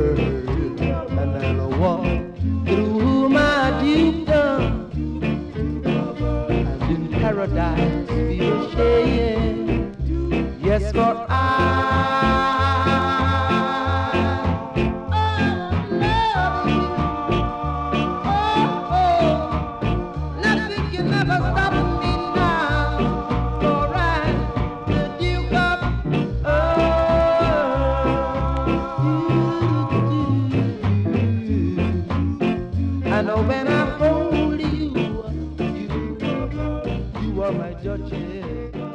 and then I walk through my dukedom, and in paradise feel shame. Yes, for I love you. Oh, oh, nothing can ever stop me now, for I'm the Duke of I know when I hold you, you are my Georgia.